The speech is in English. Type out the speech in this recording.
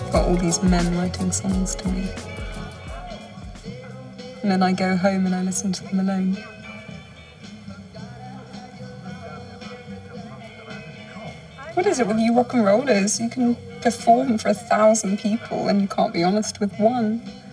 got all these men writing songs to me. And then I go home and I listen to them alone. What is it with you rock and rollers? You can perform for 1,000 people and you can't be honest with one.